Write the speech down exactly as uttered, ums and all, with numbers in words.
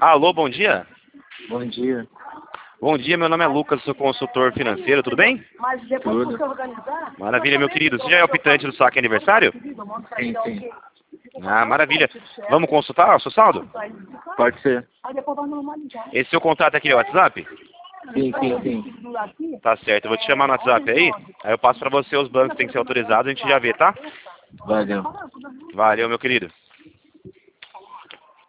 Alô, bom dia. Bom dia. Bom dia, meu nome é Lucas, sou consultor financeiro, tudo bem? Tudo. Maravilha, meu querido. Você já é optante do saque aniversário? Sim, sim. Ah, maravilha. Vamos consultar o seu saldo? Pode ser. Esse seu contato aqui é o WhatsApp? Sim, sim, sim. Tá certo, eu vou te chamar no WhatsApp aí, aí eu passo pra você os bancos que tem que ser autorizados, a gente já vê, tá? Valeu. Valeu, meu querido.